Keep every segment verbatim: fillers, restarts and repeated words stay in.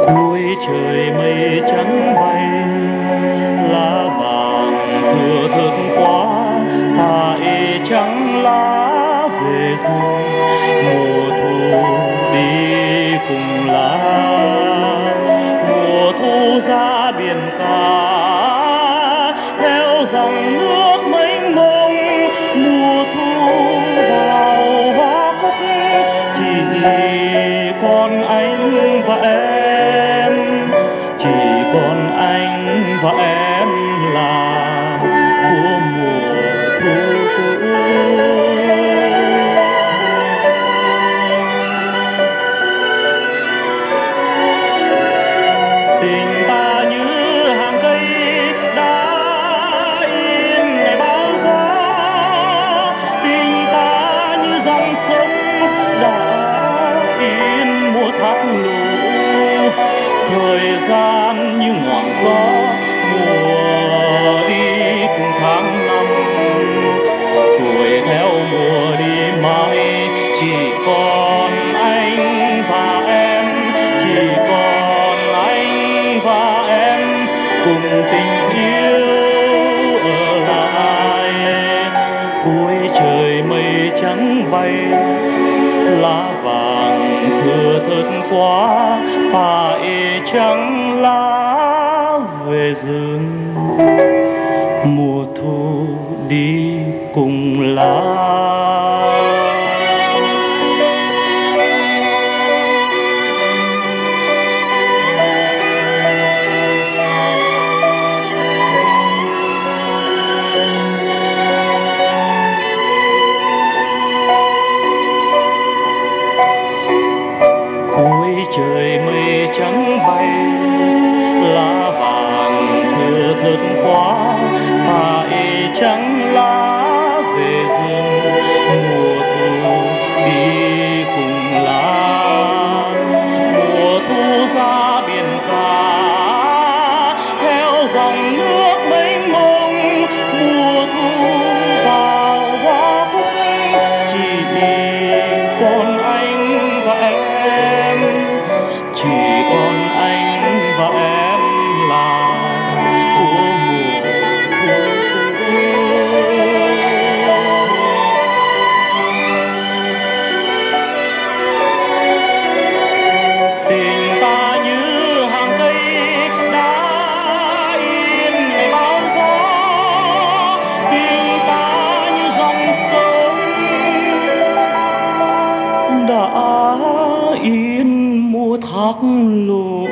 cuối trời mây trắng bay, lá vàng thưa thớt quá, phải trắng lá về rừng. Mùa thu đi cùng lá, mùa thu ra biển cả theo dòng nước mênh mông. Mùa thu vào hoa cúc, chỉ còn anh và em, chỉ còn anh và em là của mùa thu cũ. Tình ta như hàng cây đã in ngày bão gió, tình ta như dòng sông đã in mùa thác lũ. Thời gian như ngọn gió mùa đi cùng tháng năm, tuổi theo mùa đi mãi, chỉ còn anh và em, chỉ còn anh và em cùng tình yêu ở lại. Cuối trời mây trắng bay, lá vàng thưa thớt quá, phải trắng lá về rừng. Mùa thu đi cùng lá. Cuối trời mây trắng bay, lá vàng thưa thớt quá, phải trắng lá về rừng. Mùa thu đi cùng lá, mùa thu ra biển cả theo dòng nước mênh mông. Mùa thu vào hoa cúc, chỉ còn anh và em, chỉ còn anh và em là của mùa thu. Tình ta như hàng cây đã in ngày bão gió, tình ta như dòng sông đã in mùa thác lũ.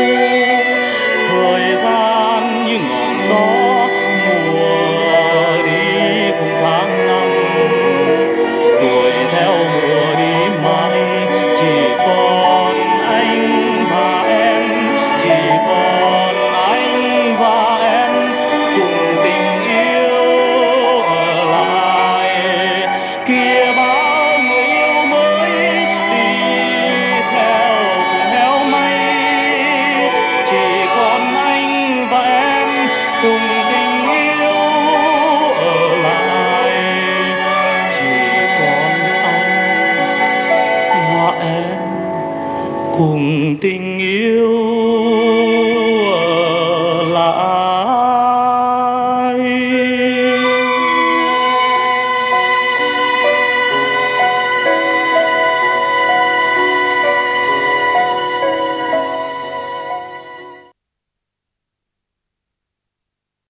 Thời gian như ngọn gió mùa đi cùng tháng năm, tuổi theo mùa đi mãi, chỉ còn anh và em, chỉ còn anh và em cùng tình yêu ở lại. Kia bao người yêu mới đi theo cùng heo may, chỉ còn anh và em cùng tình yêu ở lại. Chỉ còn anh và em cùng tình yêu